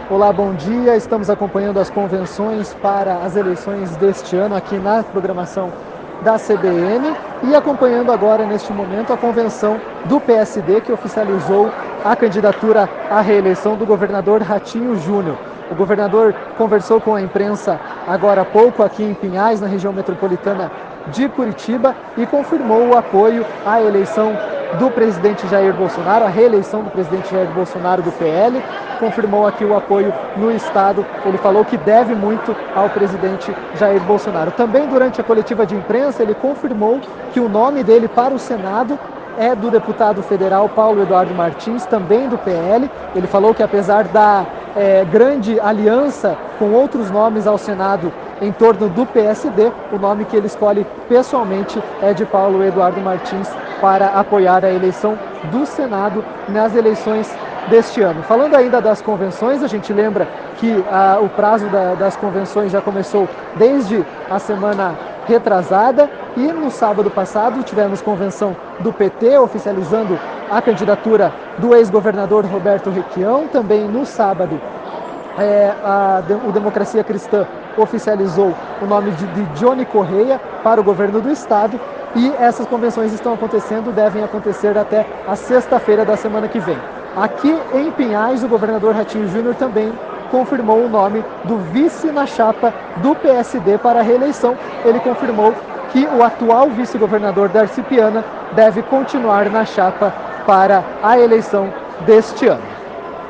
Olá, bom dia. Estamos acompanhando as convenções para as eleições deste ano aqui na programação da CBN e acompanhando agora, neste momento, a convenção do PSD, que oficializou a candidatura à reeleição do governador Ratinho Júnior. O governador conversou com a imprensa agora há pouco aqui em Pinhais, na região metropolitana de Curitiba, e confirmou o apoio à eleição do presidente Jair Bolsonaro, a reeleição do presidente Jair Bolsonaro do PL, confirmou aqui o apoio no estado. Ele falou que deve muito ao presidente Jair Bolsonaro. Também durante a coletiva de imprensa, ele confirmou que o nome dele para o Senado é do deputado federal Paulo Eduardo Martins, também do PL. Ele falou que apesar da grande aliança com outros nomes ao Senado em torno do PSD, o nome que ele escolhe pessoalmente é de Paulo Eduardo Martins para apoiar a eleição do Senado nas eleições deste ano. Falando ainda das convenções, a gente lembra que o prazo das convenções já começou desde a semana retrasada e no sábado passado tivemos convenção do PT oficializando a candidatura do ex-governador Roberto Requião. Também no sábado o Democracia Cristã oficializou o nome de Johnny Correia para o governo do estado e essas convenções estão acontecendo, devem acontecer até a sexta-feira da semana que vem. Aqui em Pinhais, o governador Ratinho Júnior também confirmou o nome do vice na chapa do PSD para a reeleição. Ele confirmou que o atual vice-governador Darcy Piana deve continuar na chapa para a eleição deste ano.